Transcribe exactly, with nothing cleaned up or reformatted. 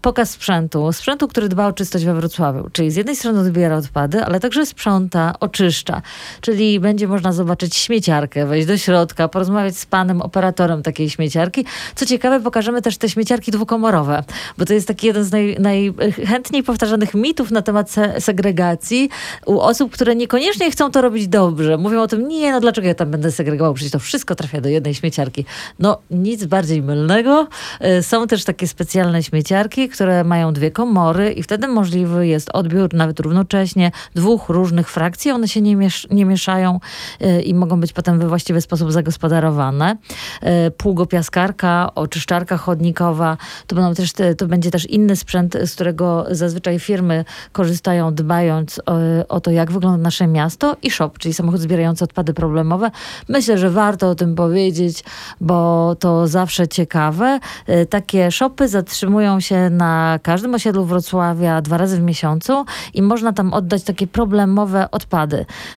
pokaz sprzętu, sprzętu, który dba o czystość we Wrocławiu. Czyli z jednej strony odbiera odpady, ale także sprząta, oczyszcza. Czyli będzie można zobaczyć śmieciarkę, wejść do środka, porozmawiać z panem operatorem takiej śmieciarki. Co ciekawe, pokażemy też te śmieciarki dwukomorowe, bo to jest taki jeden z naj, najchętniej powtarzanych mitów na temat se segregacji u osób, które niekoniecznie chcą to robić dobrze. Mówią o tym, nie, no dlaczego ja tam będę segregował, przecież to wszystko trafia do jednej śmieciarki. No nic bardziej mylnego. Są też takie specjalne śmieciarki, które mają dwie komory i wtedy możliwy jest odbiór nawet równocześnie dwóch różnych frakcji. One się nie, miesz nie mieszają i mogą być potem we właściwy sposób zagospodarowane. Pługopiaskarka, oczyszczarka chodnikowa. To, będą też te, to będzie też inny sprzęt, z którego zazwyczaj firmy korzystają, dbając o, o to, jak wygląda nasze miasto. I shop, czyli samochód zbierający odpady problemowe. Myślę, że warto o tym powiedzieć, bo to zawsze ciekawe. Takie shopy zatrzymują się na każdym osiedlu Wrocławia dwa razy w miesiącu i można tam oddać takie problemowe odpady.